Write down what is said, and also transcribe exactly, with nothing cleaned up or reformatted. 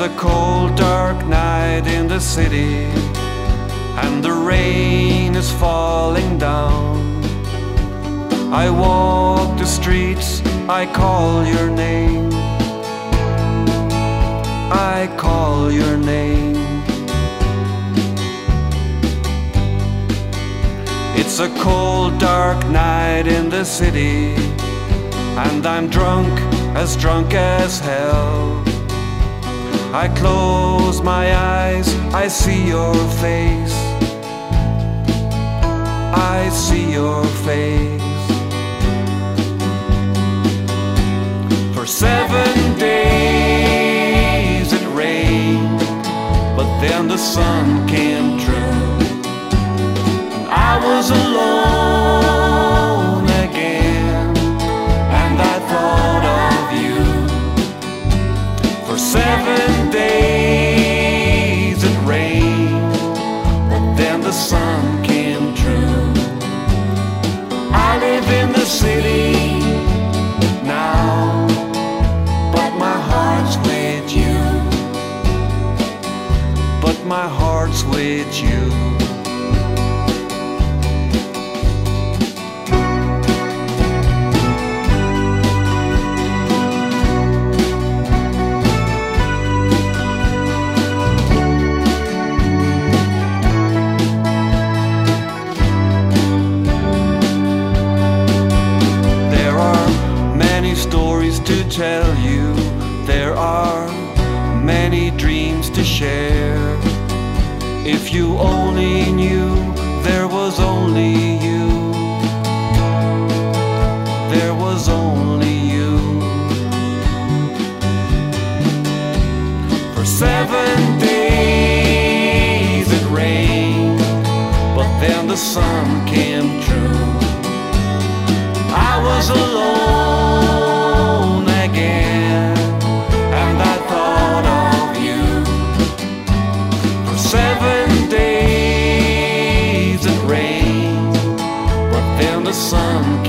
a cold, dark night in the city, and the rain is falling down. I walk the streets, I call your name, I call your name. It's a cold, dark night in the city, and I'm drunk, as drunk as hell. I close my eyes, I see your face, I see your face. For seven days it rained, but then the sun came through, and I was alone again, and I thought of you. For seven days it rained, but then the sun came through. I live in the city now, but my heart's with you, but my heart's with you. To tell you, there are many dreams to share. If you only knew there was only you, there was only you. For seven days it rained, but then the sun came through. I was alone again, and I thought of you. For seven days it rained, but then the sun